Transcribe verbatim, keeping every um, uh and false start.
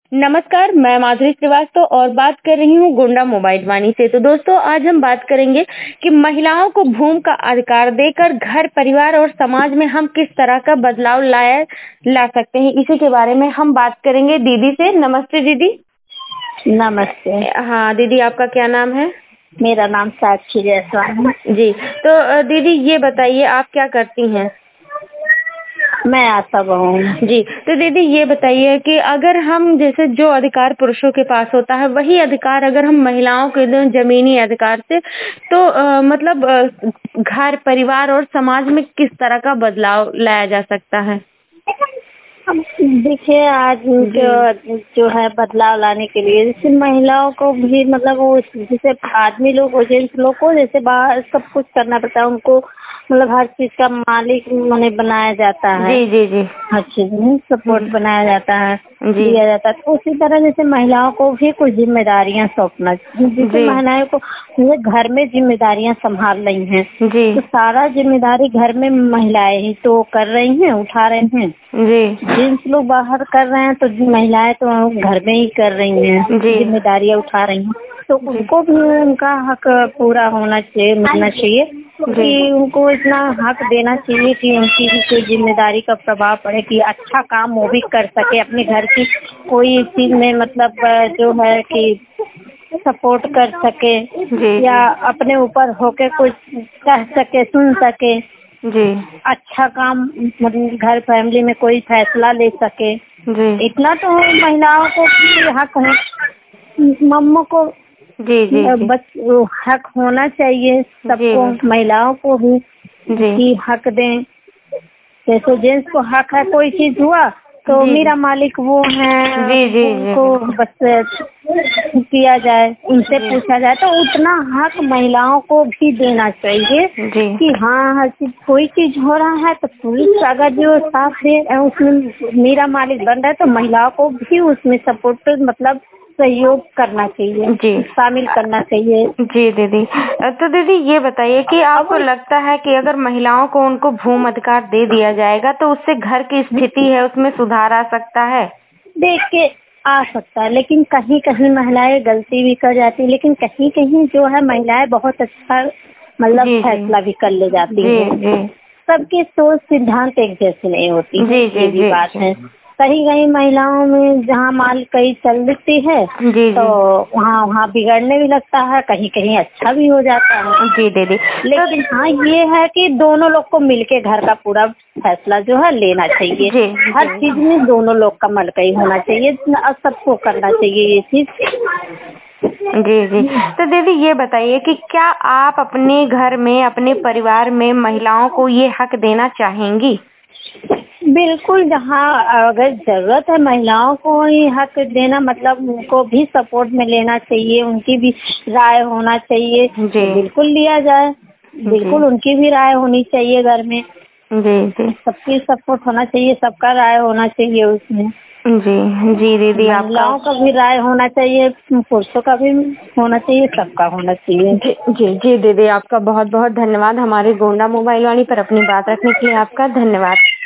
नमस्कार, मैं माधुरी श्रीवास्तव और बात कर रही हूँ गोंडा मोबाइल वाणी से। तो दोस्तों, आज हम बात करेंगे कि महिलाओं को भूमि का अधिकार देकर घर, परिवार और समाज में हम किस तरह का बदलाव लाया ला सकते हैं। इसी के बारे में हम बात करेंगे दीदी से। नमस्ते दीदी। नमस्ते। हाँ दीदी, आपका क्या नाम है? मेरा नाम साक्षी जायसवाल है। जी, तो अ, दीदी ये बताइए, आप क्या करती हैं? मैं आशा बहू हूँ। जी, तो दीदी ये बताइए कि अगर हम जैसे जो अधिकार पुरुषों के पास होता है, वही अधिकार अगर हम महिलाओं को दें जमीनी अधिकार से, तो अ, मतलब अ, घर, परिवार और समाज में किस तरह का बदलाव लाया जा सकता है? अब देखिए, आज जो जो है बदलाव लाने के लिए जैसे महिलाओं को भी मतलब वो जैसे आदमी लोग और जेंट्स लोग को जैसे बाहर सब कुछ करना पड़ता है, उनको मतलब हर चीज का मालिक उन्हें बनाया जाता है। जी जी जी। हर चीज में सपोर्ट बनाया जाता है, जी दिया जाता है। तो उसी तरह जैसे महिलाओं को भी कुछ जिम्मेदारियां सौंपना, जैसे जी महिलाओं को जैसे घर में जिम्मेदारियां संभाल रही हैं, जी तो सारा जिम्मेदारी घर में महिलाएं ही तो कर रही हैं, उठा रही हैं। जी जेंट्स लोग बाहर कर रहे हैं तो महिलाएं तो घर में ही कर रही हैं, जी जिम्मेदारियां उठा रही हैं। तो उनको भी उनका हक पूरा होना चाहिए, मिलना चाहिए कि उनको इतना हक देना चाहिए कि उनकी भी कोई जिम्मेदारी का प्रभाव पड़े, कि अच्छा काम वो भी कर सके, अपने घर की कोई चीज में मतलब जो है कि सपोर्ट कर सके या अपने ऊपर होके कुछ कह सके, सुन सके। जी अच्छा काम मतलब घर फैमिली में कोई फैसला ले सके। जी इतना तो महिलाओं को भी हक है, मम्मा को जी जी जी बच हक होना चाहिए सबको, महिलाओं को भी कि हक दें। जैसे जेंट्स को हक है, कोई चीज हुआ तो मेरा मालिक वो है, जी जी उनको बस किया जाए, उनसे पूछा जाए। तो उतना हक महिलाओं को भी देना चाहिए कि हाँ, हर चीज कोई चीज हो रहा है तो पुलिस अगर जो साथ दे उसमें मेरा मालिक बन रहा है, तो महिलाओं को भी उसमें सपोर्ट मतलब सहयोग करना चाहिए, जी शामिल करना चाहिए। जी दीदी, तो दीदी ये बताइए कि आपको लगता है कि अगर महिलाओं को उनको भूमि अधिकार दे दिया जाएगा तो उससे घर की स्थिति है उसमें सुधार आ सकता है? देख के आ सकता है, लेकिन कहीं कहीं महिलाएं गलती भी कर जाती है, लेकिन कहीं कहीं जो है महिलाएं बहुत अच्छा मतलब फैसला भी कर ले जाती है। सबकी सोच सिद्धांत एक जैसी नहीं होती है, ये भी बात है। कहीं कहीं महिलाओं में जहाँ माल कहीं चलती है तो वहाँ वहाँ बिगड़ने भी लगता है, कहीं कहीं अच्छा भी हो जाता है। जी दीदी, लेकिन हाँ ये है कि दोनों लोग को मिलके घर का पूरा फैसला जो है लेना चाहिए। जी, हर चीज में दोनों लोग का मलकई होना चाहिए, सबको करना चाहिए ये चीज। जी जी। तो दीदी ये बताइए कि क्या आप अपने घर में, अपने परिवार में महिलाओं को ये हक देना चाहेंगी? बिल्कुल, जहाँ अगर जरूरत है महिलाओं को ही हक देना, मतलब उनको भी सपोर्ट में लेना चाहिए, उनकी भी राय होना चाहिए, तो बिल्कुल लिया जाए। बिल्कुल उनकी भी राय होनी चाहिए घर में। जी जी, सबकी सपोर्ट होना चाहिए, सबका राय होना चाहिए उसमें। जी जी दीदी, महिलाओं का भी राय होना चाहिए, पुरुषों का भी होना चाहिए, सबका होना चाहिए। जी जी जी दीदी, आपका बहुत बहुत धन्यवाद हमारे गोंडा मोबाइल वाणी पर अपनी बात रखने के लिए। आपका धन्यवाद।